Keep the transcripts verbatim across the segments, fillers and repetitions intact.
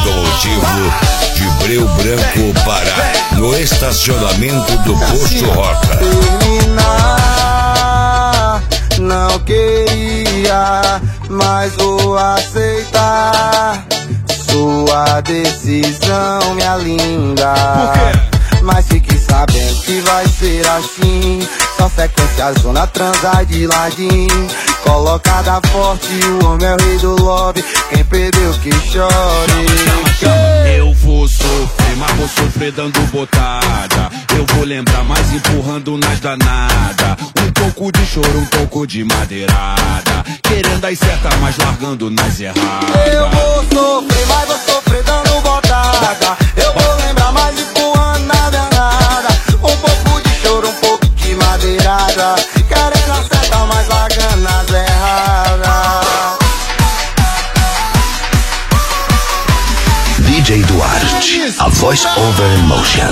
automotivo de Breu Branco, Pará, no estacionamento do Posto Roca. Terminar, não queria, mas vou aceitar sua decisão, minha linda. Por quê? Mas fique sabendo que vai ser assim, só sequência zona transar de ladinho. Colocada forte, o homem é o rei do lobby, quem perdeu que chore. Eu vou sofrer, mas vou sofrer dando botada. Eu vou lembrar mais empurrando nas danadas. Um pouco de choro, um pouco de madeirada. Querendo as certas, mas largando nas erradas. Eu vou sofrer, mas vou sofrer dando botada. Eu vou lembrar mais empurrando na danada. Um pouco de choro, um pouco de madeirada. Querendo acertar, mas largando nas erradas. D J Duarte, a voice over emotion.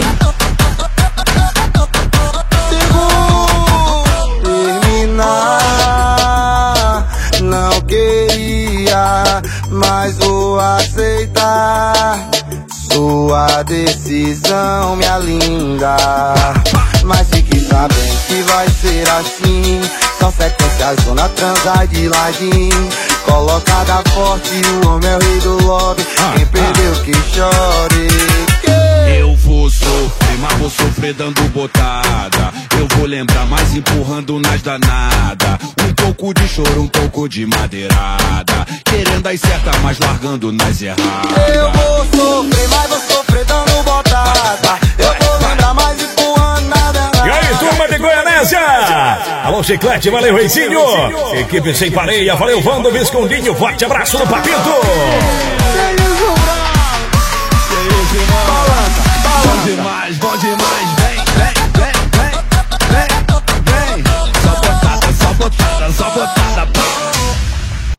Terminar, não queria, mas vou aceitar sua decisão, minha linda. Mas fique sabendo que vai ser assim, só sequência zona transar de ladinho. Colocada forte, o homem é o rei do lobby, quem perdeu que chore. Eu vou sofrer, mas vou sofrer dando botada. Eu vou lembrar mais empurrando nas danadas. Um pouco de choro, um pouco de madeirada. Querendo as certas, mas largando nas erradas. Eu vou sofrer, mas vou sofrer dando botada. Eu vou lembrar mais empurrando na danada. E aí, turma de Goianésia! Alô, Chiclete, valeu, Reizinho! Equipe Sem Pareia, valeu, Vando Viscondinho, forte abraço no Papito!